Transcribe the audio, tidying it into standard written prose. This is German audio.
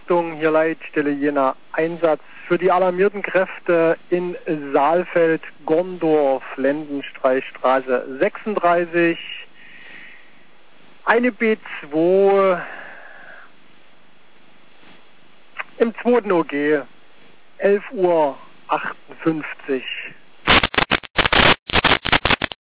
Achtung, hier Leitstelle Jena, Einsatz für die alarmierten Kräfte in Saalfeld, Gondorf, Lendenstreichstraße 36, eine B2 im 2. OG, 11:58 Uhr.